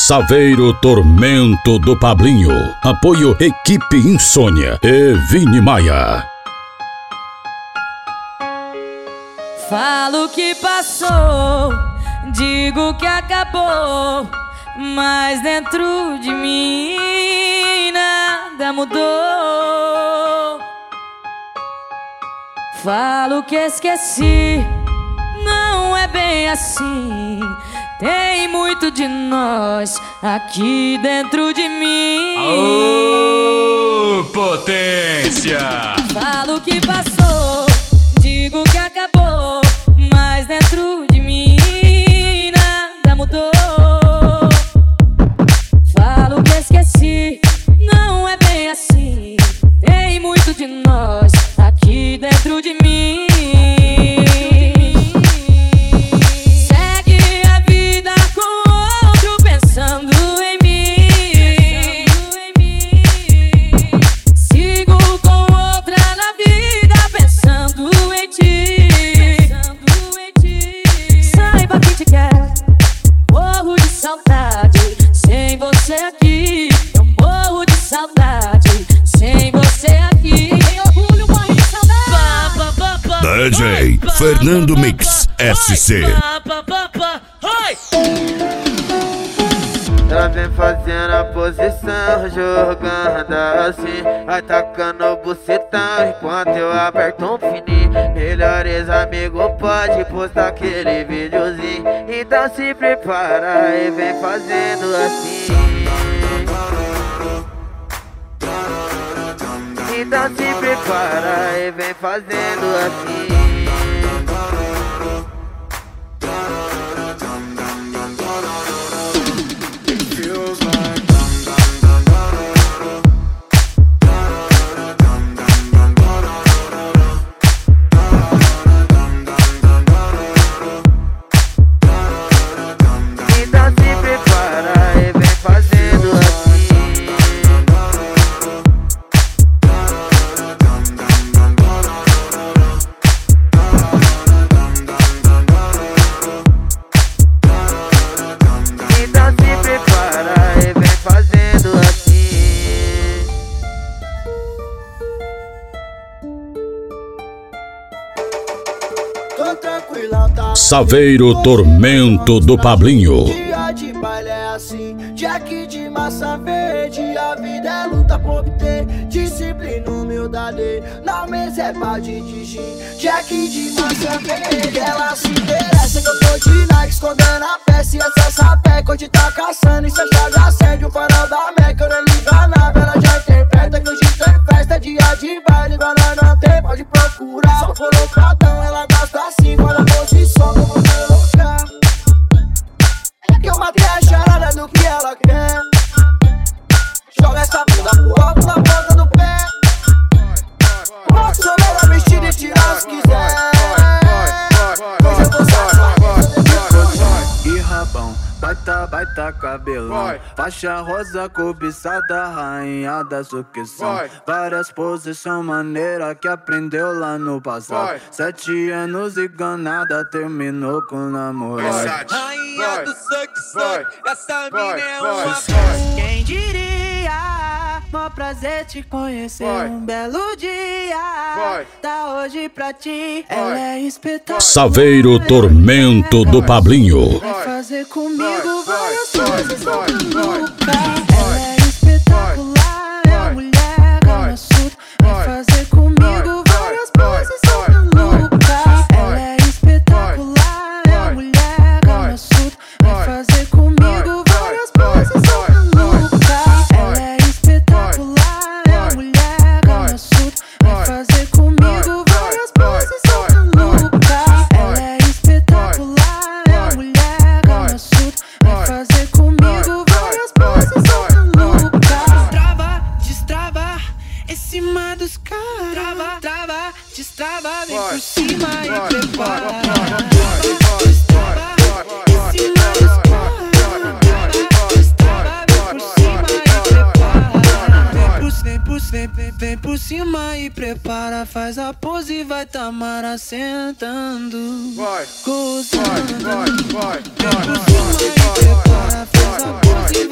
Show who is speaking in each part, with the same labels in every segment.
Speaker 1: Saveiro Tormento do Pablinho. Apoio Equipe Insônia e Vini Maia.
Speaker 2: Falo que passou, digo que acabou, mas dentro de mim nada mudou. Falo que esqueci, não é bem assim. Tem muito de nós aqui dentro de mim.
Speaker 3: Aô, potência!
Speaker 2: Falo que passou, digo que acabou, mas dentro de mim nada mudou. Falo que esqueci, não é bem assim. Tem muito de nós aqui dentro de mim. Sem você aqui, eu morro de saudade. Sem você aqui, tem orgulho, morre de saudade.
Speaker 1: DJ Fernando Mix SC.
Speaker 4: Ela vem fazendo a posição, jogando assim, atacando o bucetão enquanto eu aperto um fininho. Melhores amigos pode postar aquele videozinho, então se prepara e vem fazendo assim. Então se prepara e vem fazendo assim.
Speaker 1: Saveiro Tormento do Pablinho.
Speaker 5: Dia de baile é assim, Jack de massa verde. A vida é luta por obter disciplina, humildade. Na mesa é balde de gin, Jack de massa verde. Ela se interessa que eu tô de Nike, escondendo a peça. E essa sapé, hoje tá caçando. E se a chave acende o farol da Meca, eu nem ligo a nave. Ela já interpreta que hoje tem festa. Dia de baile, igual nós não tem, pode procurar. Só colocadão, ela gosta assim, olha a posição. Que eu matei a charada do que ela quer. Joga essa bunda pro alto na ponta do pé. Posso sobrar a vestida e tirar se quiser. Hoje eu tô safado.
Speaker 6: E rabão, baita cabelão. Faixa rosa cobiçada, rainha da sucção. Várias posições maneira que aprendeu lá no passado. 7 anos e ganada, terminou com namorado.
Speaker 7: Rainha do suck, essa mina é uma festa.
Speaker 6: Quem diria, mó prazer te conhecer. Um belo dia, tá hoje pra ti. Ela é espetacular.
Speaker 1: Saveiro Tormento do Pablinho.
Speaker 6: Vai fazer comigo várias coisas louca. Ela é espetacular, é a mulher gama surda. Vai fazer comigo várias coisas louca. Ela é espetacular, é a mulher gama surda. Vai fazer comigo várias coisas louca. Ela é espetacular, é a mulher gama surda. Vai fazer comigo várias coisas louca. Ela é espetacular, é a mulher gama surda. Vai fazer comigo várias coisas louca. Destrava, em cima dos caras. Trava, destrava, vem por cima e prepara. Destrava, em cima dos caras. Destrava, vem por cima e prepara. Vem por cima e prepara. Faz a pose e vai Tamara sentando. Gozando. Vem por cima e prepara. Faz a pose e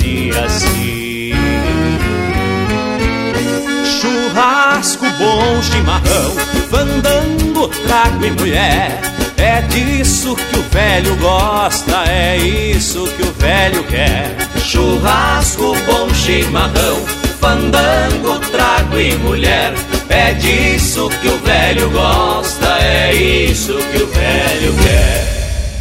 Speaker 8: dizia assim: churrasco, bom chimarrão, fandango, trago e mulher. É disso que o velho gosta, é isso que o velho quer. Churrasco, bom chimarrão, fandango, trago e mulher. É disso que o velho gosta, é isso que o velho quer.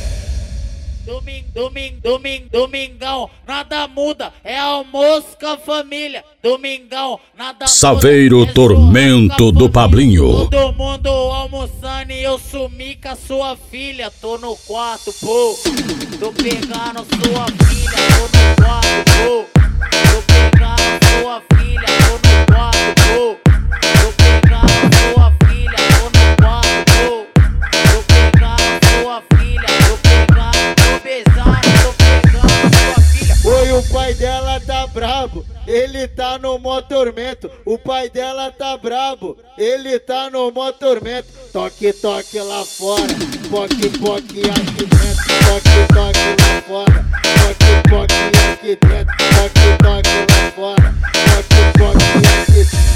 Speaker 9: Domingão, nada muda, é almoço com a família. Domingão, nada
Speaker 1: Saveiro
Speaker 9: muda,
Speaker 1: Tormento do Pablinho.
Speaker 9: Todo mundo almoçando e eu sumi com a sua filha. Tô no quarto, pô. Tô pegando sua filha, tô no quarto, pô. Tô pegando sua filha, tô no quarto, pô. Tô pegando sua filha, tô no quarto, pô. Tô pegando sua filha, tô pegando, tô beijando, tô pegando sua filha.
Speaker 5: Oi, o pai dela tá brabo, ele tá no mó tormento. O pai dela tá brabo, ele tá no mó tormento. Toque, toque lá fora, poque, poque aqui dentro. Toque, toque lá fora, poque, poque aqui dentro. Toque, toque lá fora, poque, poque aqui dentro.